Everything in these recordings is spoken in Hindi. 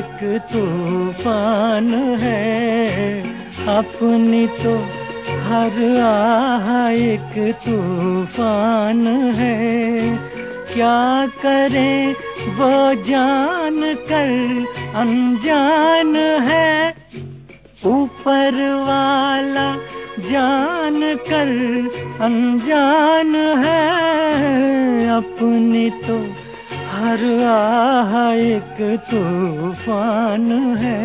एक तूफान है, अपनी तो हर आह एक तूफान है। क्या करे वो जान कर अनजान है, ऊपर वाला जान कर अनजान है। अपनी तो हर आह एक तूफान है।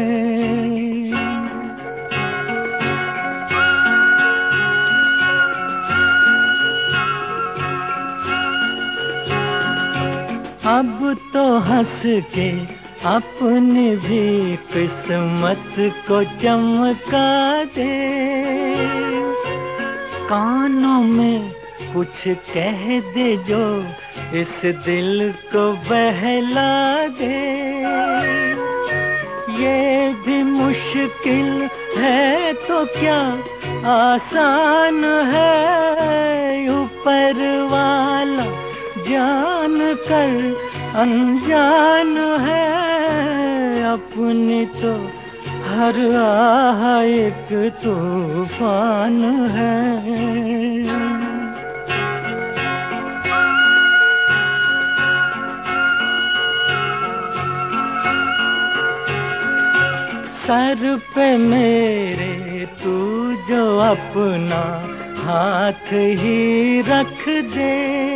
अब तो हंस के अपनी भी किस्मत को चमका दे, कानों में कुछ कह दे जो इस दिल को बहला दे। ये भी मुश्किल है तो क्या आसान है, ऊपर वाला जान कर अनजान है। अपनी तो हर आह एक तूफान है। सर पे मेरे तू जो अपना हाथ ही रख दे,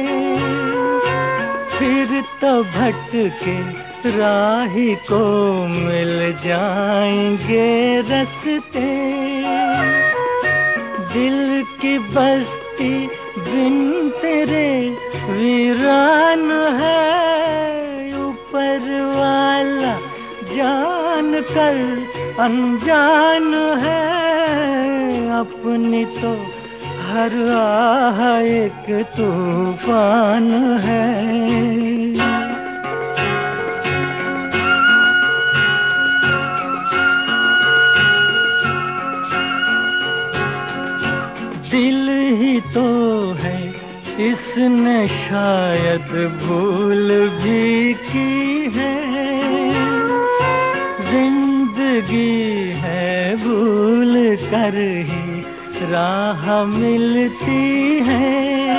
फिर तो भटके राही को मिल जाएंगे रस्ते। दिल की बस्ती बिन तेरे वीरान है, ऊपर वाला जान कर अनजान है। अपनी तो हर आह एक तूफान है। दिल ही तो है इसने शायद भूल भी की है, जिंदगी है भूल कर ही राह मिलती है।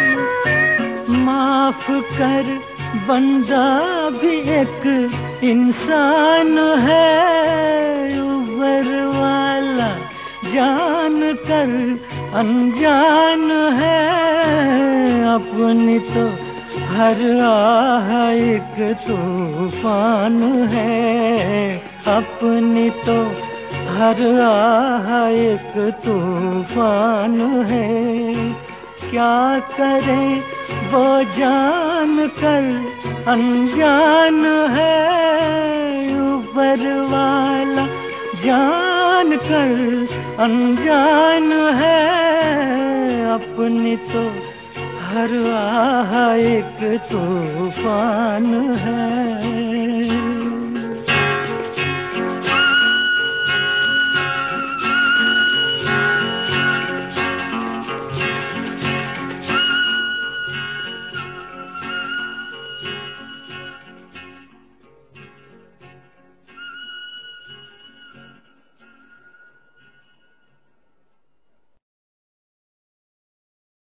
माफ कर बंदा भी एक इंसान है, ऊपर वाला जान कर अनजान है। अपनी तो हर आह एक तूफान है, अपनी तो हर आह एक तूफान है। क्या करे वो जान कर अनजान है, ऊपर वाला जान कर अनजान है। अपनी तो हर आह एक तूफान है।